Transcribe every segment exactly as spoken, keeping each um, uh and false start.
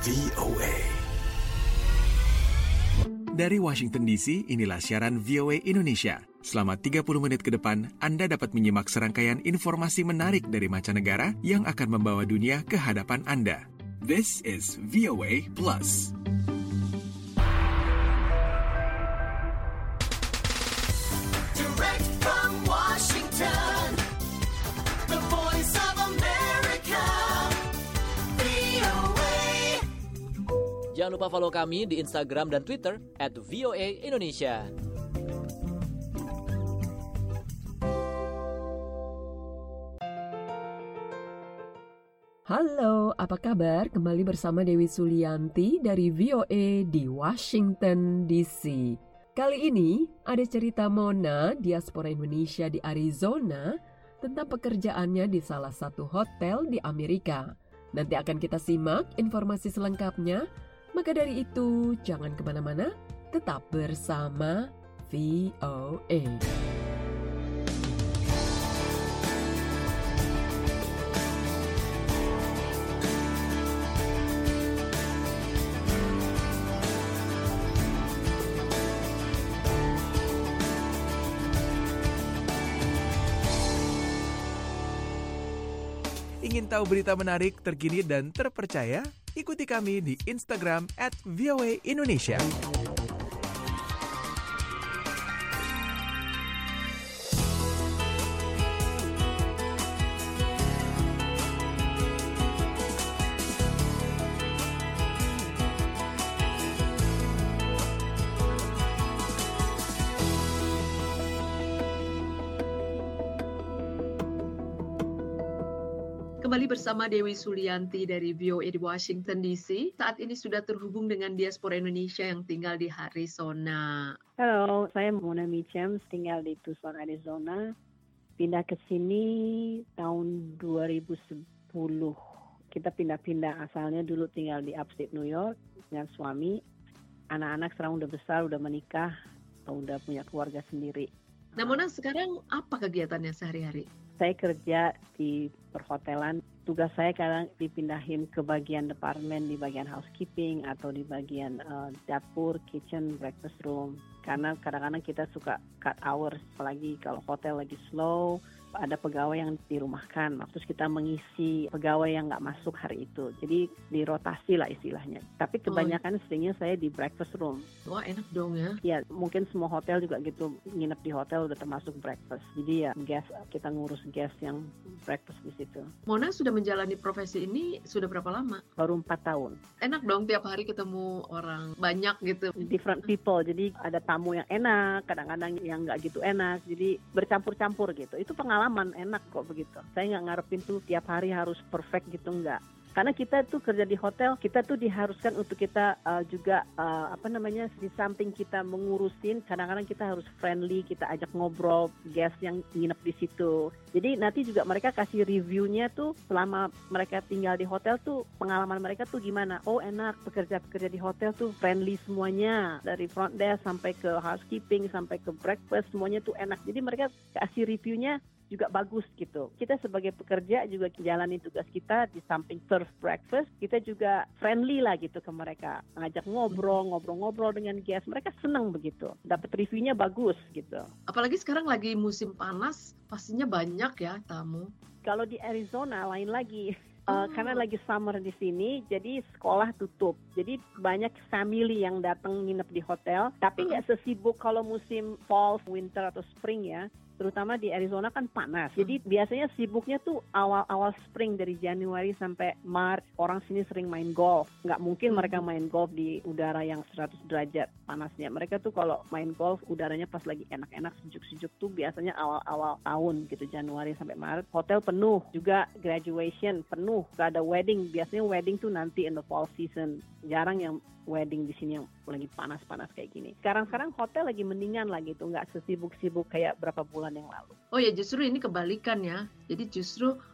V O A. Dari Washington D C, inilah siaran V O A Indonesia. Selama tiga puluh menit ke depan, Anda dapat menyimak serangkaian informasi menarik dari mancanegara yang akan membawa dunia ke hadapan Anda. This is V O A Plus. Direct from Washington, the voice of America, V O A. Jangan lupa follow kami di Instagram dan Twitter at V O A Indonesia. Halo, apa kabar? Kembali bersama Dewi Sulianti dari V O A di Washington D C. Kali ini ada cerita Mona, diaspora Indonesia di Arizona, tentang pekerjaannya di salah satu hotel di Amerika. Nanti akan kita simak informasi selengkapnya. Maka dari itu, jangan kemana-mana, tetap bersama V O A. Ingin tahu berita menarik, terkini, dan terpercaya? Ikuti kami di Instagram at V O A Indonesia. Kembali bersama Dewi Sulianti dari V O A di Washington D C. Saat ini sudah terhubung dengan diaspora Indonesia yang tinggal di Arizona. Halo, saya Mona Michem, tinggal di Tucson, Arizona. Pindah ke sini tahun dua ribu sepuluh. Kita pindah-pindah, asalnya dulu tinggal di upstate New York dengan suami. Anak-anak sekarang udah besar, udah menikah, udah punya keluarga sendiri. Nah, Mona, sekarang apa kegiatannya sehari-hari? Saya kerja di perhotelan. Tugas saya kadang dipindahin ke bagian departemen, di bagian housekeeping atau di bagian uh, dapur, kitchen, breakfast room. Karena kadang-kadang kita suka cut hours, apalagi kalau hotel lagi slow, ada pegawai yang dirumahkan. Terus kita mengisi pegawai yang nggak masuk hari itu. Jadi dirotasi lah istilahnya. Tapi kebanyakan oh. seringnya saya di breakfast room. Wah, enak dong ya. Ya, mungkin semua hotel juga gitu, nginep di hotel udah termasuk breakfast. Jadi ya guest, kita ngurus guest yang breakfast di situ. Mona sudah menjalani profesi ini sudah berapa lama? Baru empat tahun. Enak dong tiap hari ketemu orang banyak gitu. Different people, jadi ada tamu yang enak, kadang-kadang yang nggak gitu enak. Jadi bercampur-campur gitu. Itu pengalaman enak kok begitu. Saya nggak ngarepin tuh tiap hari harus perfect gitu, nggak. Karena kita tuh kerja di hotel, kita tuh diharuskan untuk kita uh, juga uh, apa namanya, di samping kita mengurusin, kadang-kadang kita harus friendly, kita ajak ngobrol guest yang nginep di situ. Jadi nanti juga mereka kasih reviewnya tuh selama mereka tinggal di hotel tuh, pengalaman mereka tuh gimana. Oh enak, pekerja-pekerja di hotel tuh friendly semuanya, dari front desk sampai ke housekeeping sampai ke breakfast, semuanya tuh enak. Jadi mereka kasih reviewnya juga bagus gitu. Kita sebagai pekerja juga jalani tugas kita, di samping serve breakfast, kita juga friendly lah gitu ke mereka. Ngajak ngobrol, ngobrol-ngobrol dengan guest. Mereka senang begitu. Dapat reviewnya bagus gitu. Apalagi sekarang lagi musim panas, pastinya banyak ya tamu. Kalau di Arizona lain lagi. Uh, karena lagi summer di sini, jadi sekolah tutup. Jadi banyak family yang datang nginep di hotel, tapi nggak sesibuk kalau musim fall, winter atau spring ya. Terutama di Arizona kan panas. Jadi biasanya sibuknya tuh awal-awal spring dari Januari sampai Maret. Orang sini sering main golf. Nggak mungkin mereka main golf di udara yang seratus derajat panasnya. Mereka tuh kalau main golf udaranya pas lagi enak-enak, sejuk-sejuk tuh biasanya awal-awal tahun gitu, Januari sampai Maret. Hotel penuh, juga graduation penuh. Gak ada wedding. Biasanya wedding tuh nanti in the fall season. Jarang yang wedding di sini yang lagi panas-panas kayak gini. Sekarang-sekarang hotel lagi mendingan lagi tuh, nggak sesibuk-sibuk kayak berapa bulan yang lalu. Oh ya, justru ini kebalikan ya. Jadi justru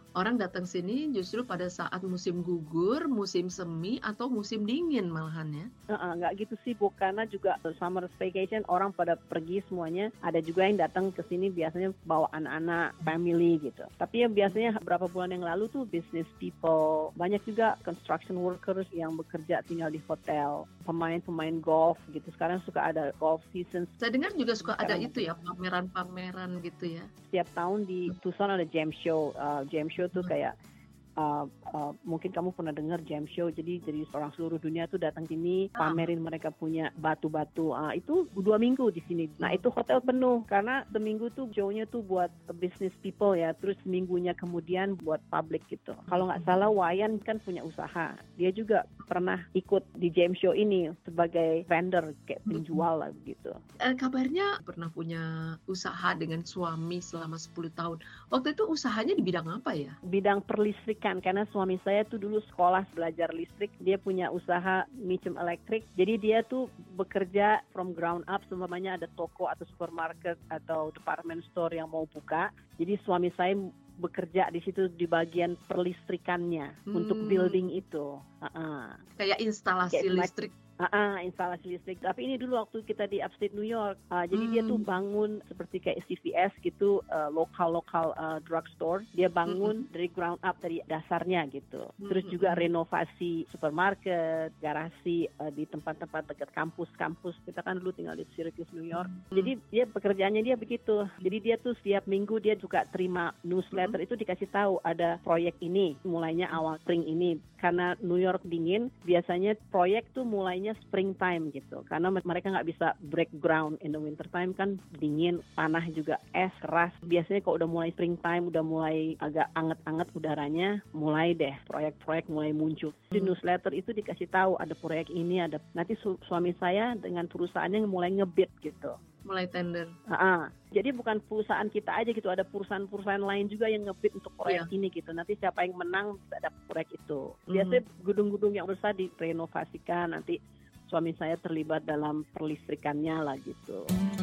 Orang datang sini justru pada saat musim gugur, musim semi, atau musim dingin malahan ya. Uh-uh, nggak gitu sih, Bu, karena juga summer vacation orang pada pergi semuanya. Ada juga yang datang ke sini biasanya bawa anak-anak, family gitu. Tapi ya biasanya beberapa bulan yang lalu tuh business people, banyak juga construction workers yang bekerja tinggal di hotel, pemain-pemain golf gitu. Sekarang suka ada golf season. Saya dengar juga suka ada Sekarang itu ya, pameran-pameran gitu ya. Setiap tahun di Tucson ada jam show. Uh, jam show tuh kayak uh, uh, mungkin kamu pernah dengar jam show. Jadi jadi orang seluruh dunia tuh datang sini pamerin mereka punya batu-batu. Uh, itu dua minggu di sini. Nah itu hotel penuh karena seminggu tuh show-nya tuh buat business people ya. Terus seminggunya kemudian buat public gitu. Kalau nggak salah Wayan kan punya usaha. Dia juga pernah ikut di jam show ini sebagai vendor kayak penjual lah gitu. Eh, kabarnya pernah punya usaha dengan suami selama sepuluh tahun. Waktu itu usahanya di bidang apa ya? Bidang perlistrikan karena suami saya tuh dulu sekolah belajar listrik, dia punya usaha micem elektrik, jadi dia tuh bekerja from ground up, semuanya ada toko atau supermarket atau department store yang mau buka, jadi suami saya bekerja di situ di bagian perlistrikannya Hmm. untuk building itu. Uh-uh. Kayak instalasi Kayak listrik. Ah, instalasi listrik. Tapi ini dulu waktu kita di upstate New York. Ah, jadi dia tuh bangun seperti kayak C V S gitu, uh, lokal-lokal uh, drugstore. Dia bangun dari ground up, dari dasarnya gitu. Terus juga renovasi supermarket, garasi uh, di tempat-tempat dekat kampus-kampus. Kita kan dulu tinggal di Syracuse, New York. Jadi dia pekerjaannya dia begitu. Jadi dia tuh setiap minggu dia juga terima newsletter, itu dikasih tahu ada proyek ini, mulainya awal spring ini. Karena New York dingin, biasanya proyek tuh mulainya springtime gitu, karena mereka nggak bisa break ground in the winter time, kan dingin, tanah juga es keras. Biasanya kalau udah mulai springtime, udah mulai agak anget-anget udaranya, mulai deh proyek-proyek mulai muncul. Di newsletter itu dikasih tahu ada proyek ini, ada nanti su- suami saya dengan perusahaannya mulai ngebid gitu. Mulai tender. Ah, jadi bukan perusahaan kita aja gitu, ada perusahaan-perusahaan lain juga yang ngebid untuk proyek ini gitu. Nanti siapa yang menang bisa dapat proyek itu. Biasanya gedung-gedung yang besar direnovasikan, nanti suami saya terlibat dalam perlistrikannya lah gitu.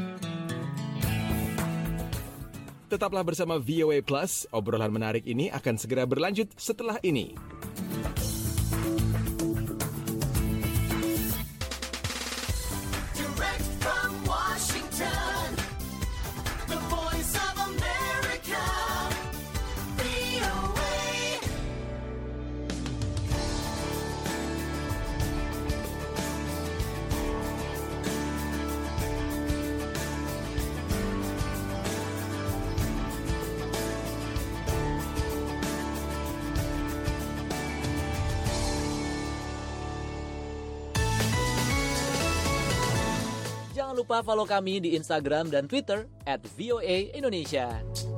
Tetaplah bersama V O A Plus, obrolan menarik ini akan segera berlanjut setelah ini. Direct from Washington, the voice of America, V O A. Jangan lupa follow kami di Instagram dan Twitter at V O A Indonesia.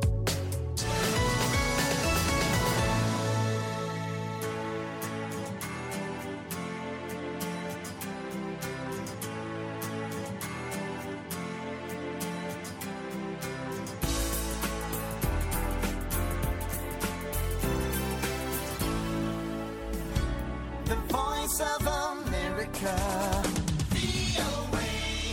The voice of America, V O A.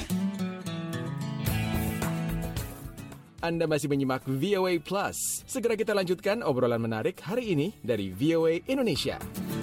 Anda masih menyimak V O A Plus. Segera kita lanjutkan obrolan menarik hari ini dari V O A Indonesia.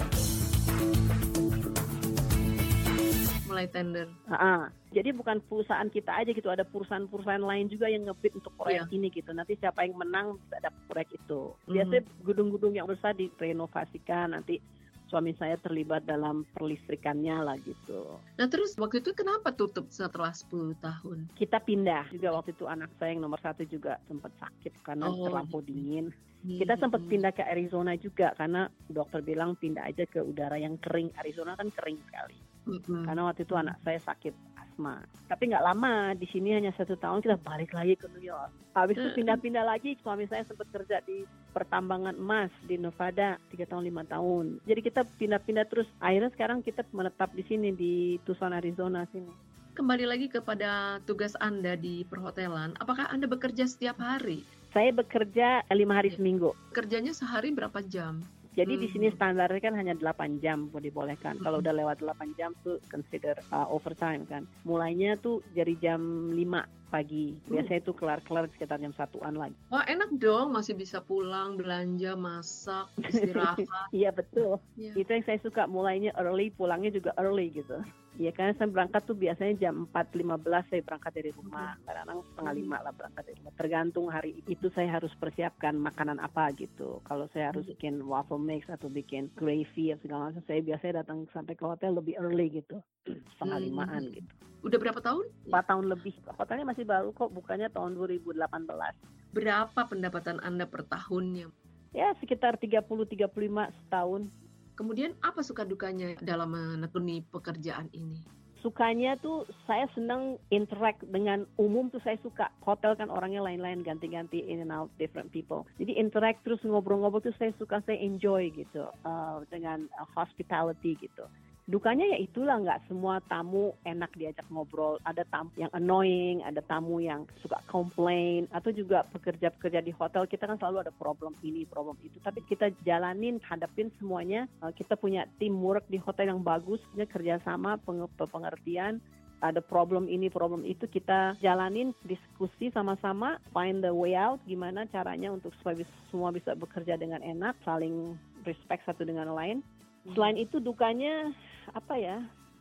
Mulai tender. Ah, jadi bukan perusahaan kita aja gitu, ada perusahaan-perusahaan lain juga yang ngebid untuk proyek ini gitu. Nanti siapa yang menang bisa dapat proyek itu. Biasanya gedung-gedung yang besar direnovasikan, nanti suami saya terlibat dalam perlistrikannya lah gitu. Nah terus waktu itu kenapa tutup setelah sepuluh tahun? Kita pindah juga waktu itu, anak saya yang nomor satu juga sempat sakit karena Oh. terlampau dingin. Kita sempat pindah ke Arizona juga karena dokter bilang pindah aja ke udara yang kering. Arizona kan kering sekali. Mm-mm. Karena waktu itu anak saya sakit asma. Tapi nggak lama, di sini hanya satu tahun kita balik lagi ke New York. Habis itu pindah-pindah lagi, suami saya sempat kerja di pertambangan emas di Nevada tiga tahun lima tahun. Jadi kita pindah-pindah terus. Akhirnya sekarang kita menetap di sini di Tucson, Arizona sini. Kembali lagi kepada tugas Anda di perhotelan. Apakah Anda bekerja setiap hari? Saya bekerja lima hari seminggu. Kerjanya sehari berapa jam? Jadi di Hmm. sini standarnya kan hanya delapan jam boleh dibolehkan. Kalau udah lewat delapan jam tuh consider uh, overtime kan. Mulainya tuh dari jam lima pagi. Biasanya itu kelar-kelar sekitar jam satuan lagi. Wah, enak dong, masih bisa pulang, belanja, masak, istirahat. Iya betul. Ya. Itu yang saya suka, mulainya early, pulangnya juga early gitu. Iya, karena saya berangkat tuh biasanya jam empat lima belas saya berangkat dari rumah. Kadang-kadang setengah lima lah berangkat dari rumah. Tergantung hari itu saya harus persiapkan makanan apa gitu. Kalau saya harus bikin waffle mix atau bikin gravy atau segala macam, saya biasanya datang sampai ke hotel lebih early gitu. Setengah Hmm. limaan gitu. Udah berapa tahun? empat tahun lebih. Hotelnya masih baru kok, bukanya tahun dua ribu delapan belas. Berapa pendapatan Anda per tahunnya? Ya sekitar tiga puluh sampai tiga puluh lima setahun. Kemudian apa suka dukanya dalam menekuni pekerjaan ini? Sukanya tuh saya senang interact dengan umum tuh saya suka. Hotel kan orangnya lain-lain, ganti-ganti in and out different people. Jadi interact terus ngobrol-ngobrol tuh saya suka, saya enjoy gitu uh, dengan uh, hospitality gitu. Dukanya ya itulah, nggak semua tamu enak diajak ngobrol. Ada tamu yang annoying, ada tamu yang suka complain, atau juga pekerja-pekerja di hotel kita kan selalu ada problem ini, problem itu. Tapi kita jalanin, hadapin semuanya. Kita punya teamwork di hotel yang bagus, kerjasama, peng- pengertian. Ada problem ini, problem itu, kita jalanin, diskusi sama-sama, find the way out, gimana caranya untuk supaya bisa, semua bisa bekerja dengan enak, saling respect satu dengan lain. Selain itu dukanya apa ya?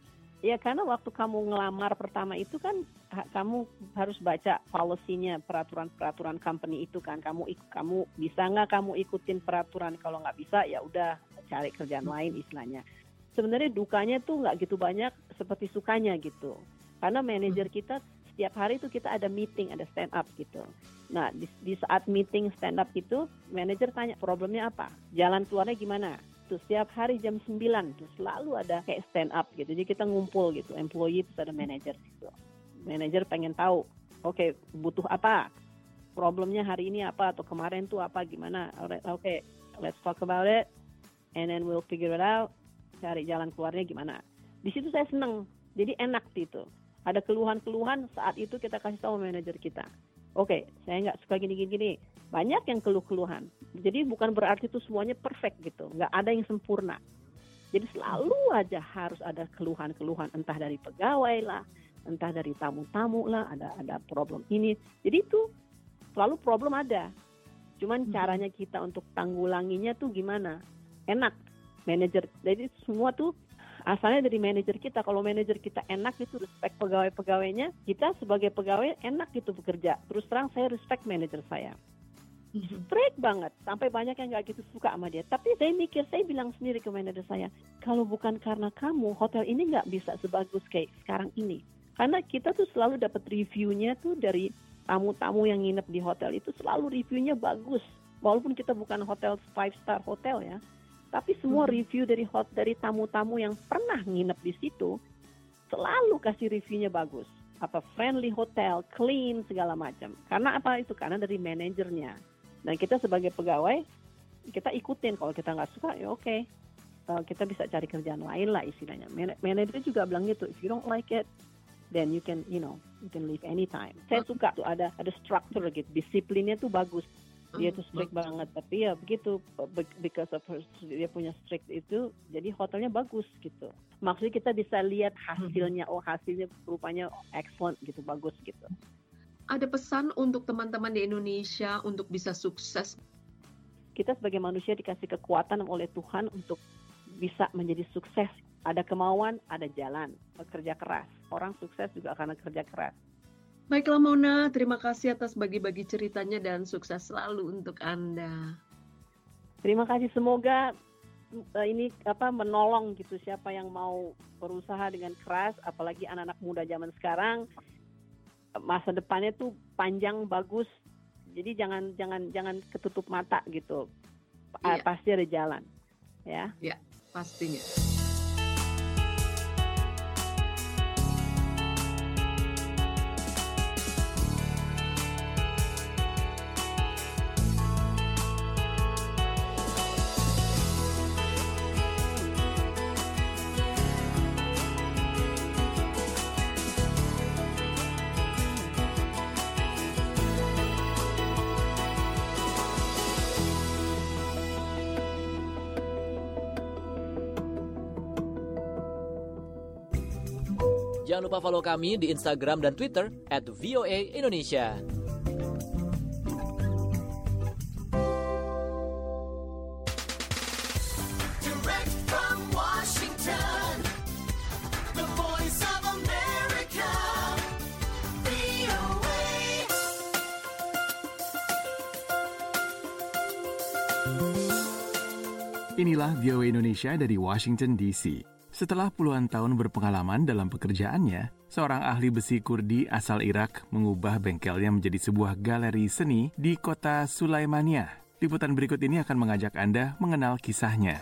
Ya karena waktu kamu ngelamar pertama itu kan ha, kamu harus baca policy-nya, peraturan-peraturan company itu kan. Kamu kamu bisa nggak kamu ikutin peraturan? Kalau nggak bisa ya udah cari kerjaan lain istilahnya. Sebenarnya dukanya tuh nggak gitu banyak seperti sukanya gitu. Karena manajer kita setiap hari itu kita ada meeting, ada stand up gitu. Nah di, di saat meeting stand up itu manajer tanya problemnya apa, jalan keluarnya gimana. Setiap hari jam sembilan tuh selalu ada kayak stand up gitu. Jadi kita ngumpul gitu, employee terus ada manajer gitu. Manajer pengen tahu, oke okay, butuh apa? Problemnya hari ini apa atau kemarin tuh apa gimana? Oke, okay, let's talk about it and then we'll figure it out. Cari jalan keluarnya gimana. Di situ saya seneng. Jadi enak gitu. Ada keluhan-keluhan saat itu kita kasih tahu manajer kita. Oke, okay, saya nggak suka gini-gini. Banyak yang keluh-keluhan. Jadi bukan berarti itu semuanya perfect gitu. Nggak ada yang sempurna. Jadi selalu aja harus ada keluhan-keluhan. Entah dari pegawai lah, entah dari tamu-tamu lah, ada ada problem ini. Jadi itu selalu problem ada. Cuman hmm. caranya kita untuk tanggulanginya tuh gimana? Enak. Manajer. Jadi semua tuh asalnya dari manajer kita. Kalau manajer kita enak itu respect pegawai-pegawainya, kita sebagai pegawai enak gitu bekerja. Terus terang saya respect manajer saya. Straight banget, sampai banyak yang nggak gitu suka sama dia. Tapi saya mikir, saya bilang sendiri ke manajer saya, kalau bukan karena kamu, hotel ini nggak bisa sebagus kayak sekarang ini. Karena kita tuh selalu dapat reviewnya tuh dari tamu-tamu yang nginep di hotel itu selalu reviewnya bagus. Walaupun kita bukan hotel five star hotel ya, tapi semua hmm. review dari hot dari tamu-tamu yang pernah nginep di situ selalu kasih reviewnya bagus. Apa friendly hotel, clean segala macam. Karena apa itu? Karena dari manajernya. Dan kita sebagai pegawai, kita ikutin. Kalau kita nggak suka, ya oke. Okay. Uh, kita bisa cari kerjaan lain lah istilahnya. Man- manajer juga bilang gitu, if you don't like it, then you can, you know, you can leave anytime. Saya suka tuh ada ada structure gitu, disiplinnya tuh bagus. Dia tuh strict banget, tapi ya begitu, because of her, dia punya strict itu, jadi hotelnya bagus gitu. Maksudnya kita bisa lihat hasilnya, oh hasilnya rupanya excellent gitu, bagus gitu. Ada pesan untuk teman-teman di Indonesia untuk bisa sukses? Kita sebagai manusia dikasih kekuatan oleh Tuhan untuk bisa menjadi sukses. Ada kemauan, ada jalan, kerja keras. Orang sukses juga karena kerja keras. Baiklah Mona, terima kasih atas bagi-bagi ceritanya dan sukses selalu untuk Anda. Terima kasih, semoga uh, ini apa menolong gitu siapa yang mau berusaha dengan keras, apalagi anak-anak muda zaman sekarang. Masa depannya tuh panjang, bagus. Jadi jangan jangan jangan ketutup mata gitu. Iya. Pasti ada jalan. Ya. Ya, pastinya. Jangan lupa follow kami di Instagram dan Twitter at V O A Indonesia. Direct from Washington, the voice of America, V O A. Inilah V O A Indonesia dari Washington D C. Setelah puluhan tahun berpengalaman dalam pekerjaannya, seorang ahli besi Kurdi asal Irak mengubah bengkelnya menjadi sebuah galeri seni di kota Sulaimania. Liputan berikut ini akan mengajak Anda mengenal kisahnya.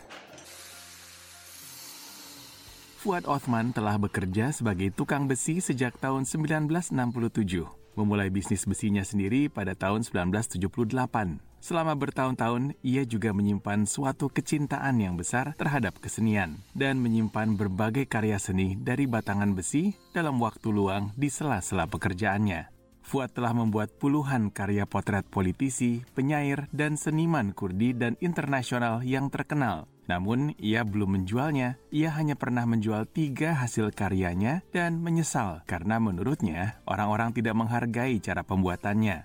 Fuad Othman telah bekerja sebagai tukang besi sejak tahun sembilan belas enam puluh tujuh, memulai bisnis besinya sendiri pada tahun sembilan belas tujuh puluh delapan. Selama bertahun-tahun, ia juga menyimpan suatu kecintaan yang besar terhadap kesenian dan menyimpan berbagai karya seni dari batangan besi dalam waktu luang di sela-sela pekerjaannya. Fuad telah membuat puluhan karya potret politisi, penyair, dan seniman Kurdi dan internasional yang terkenal. Namun, ia belum menjualnya. Ia hanya pernah menjual tiga hasil karyanya dan menyesal karena menurutnya orang-orang tidak menghargai cara pembuatannya.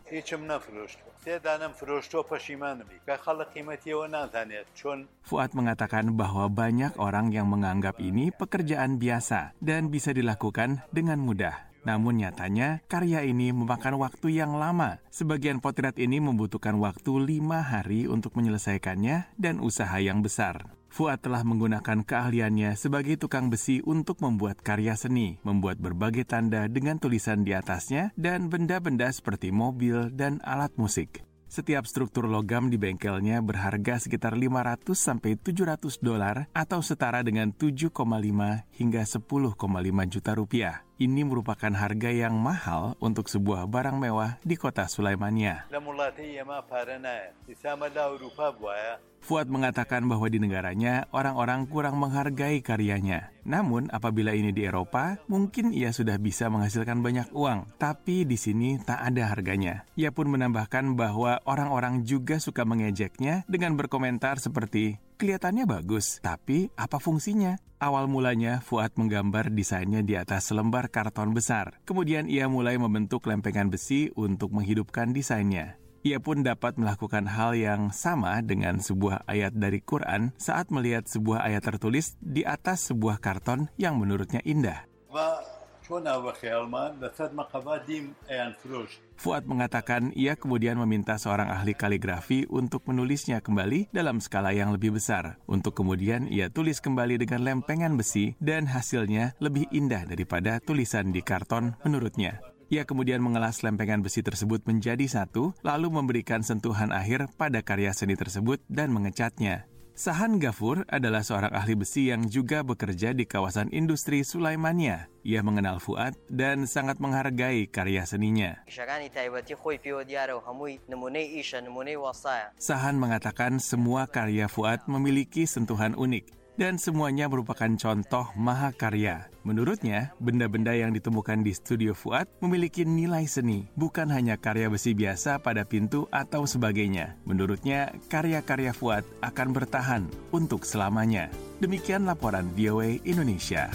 Fuad mengatakan bahwa banyak orang yang menganggap ini pekerjaan biasa dan bisa dilakukan dengan mudah. Namun nyatanya, karya ini memakan waktu yang lama. Sebagian potret ini membutuhkan waktu lima hari untuk menyelesaikannya dan usaha yang besar. Fuad telah menggunakan keahliannya sebagai tukang besi untuk membuat karya seni, membuat berbagai tanda dengan tulisan di atasnya, dan benda-benda seperti mobil dan alat musik. Setiap struktur logam di bengkelnya berharga sekitar lima ratus sampai tujuh ratus dolar atau setara dengan tujuh koma lima hingga sepuluh koma lima juta rupiah. Ini merupakan harga yang mahal untuk sebuah barang mewah di kota Sulaimania. Fuad mengatakan bahwa di negaranya orang-orang kurang menghargai karyanya. Namun apabila ini di Eropa, mungkin ia sudah bisa menghasilkan banyak uang, tapi di sini tak ada harganya. Ia pun menambahkan bahwa orang-orang juga suka mengejeknya dengan berkomentar seperti, "Kelihatannya bagus, tapi apa fungsinya?" Awal mulanya, Fuad menggambar desainnya di atas selembar karton besar. Kemudian ia mulai membentuk lempengan besi untuk menghidupkan desainnya. Ia pun dapat melakukan hal yang sama dengan sebuah ayat dari Quran saat melihat sebuah ayat tertulis di atas sebuah karton yang menurutnya indah. Fuad mengatakan ia kemudian meminta seorang ahli kaligrafi untuk menulisnya kembali dalam skala yang lebih besar. Untuk kemudian ia tulis kembali dengan lempengan besi dan hasilnya lebih indah daripada tulisan di karton menurutnya. Ia kemudian mengelas lempengan besi tersebut menjadi satu, lalu memberikan sentuhan akhir pada karya seni tersebut dan mengecatnya. Sahan Gafur adalah seorang ahli besi yang juga bekerja di kawasan industri Sulaimania. Ia mengenal Fuad dan sangat menghargai karya seninya. Sahan mengatakan semua karya Fuad memiliki sentuhan unik dan semuanya merupakan contoh mahakarya. Menurutnya, benda-benda yang ditemukan di studio Fuad memiliki nilai seni, bukan hanya karya besi biasa pada pintu atau sebagainya. Menurutnya, karya-karya Fuad akan bertahan untuk selamanya. Demikian laporan V O A Indonesia.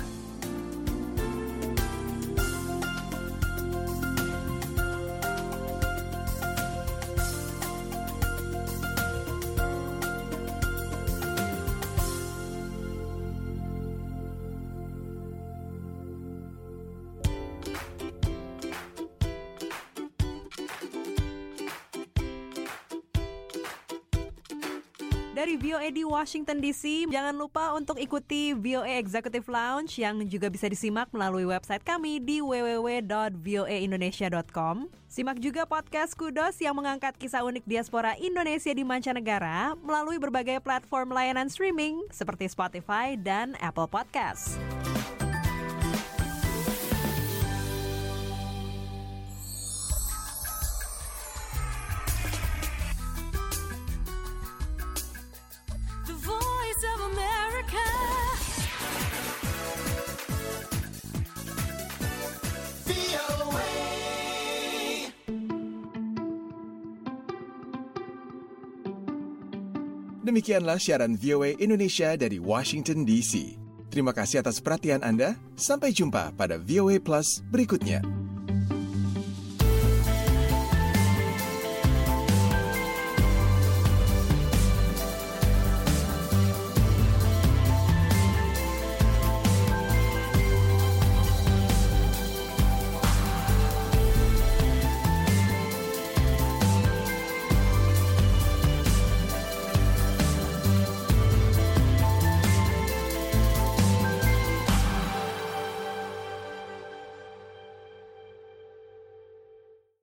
Dari V O A di Washington D C, jangan lupa untuk ikuti V O A Executive Lounge yang juga bisa disimak melalui website kami di w w w dot v o a indonesia dot com. Simak juga podcast Kudos yang mengangkat kisah unik diaspora Indonesia di mancanegara melalui berbagai platform layanan streaming seperti Spotify dan Apple Podcasts. Demikianlah siaran V O A Indonesia dari Washington D C. Terima kasih atas perhatian Anda. Sampai jumpa pada V O A Plus berikutnya.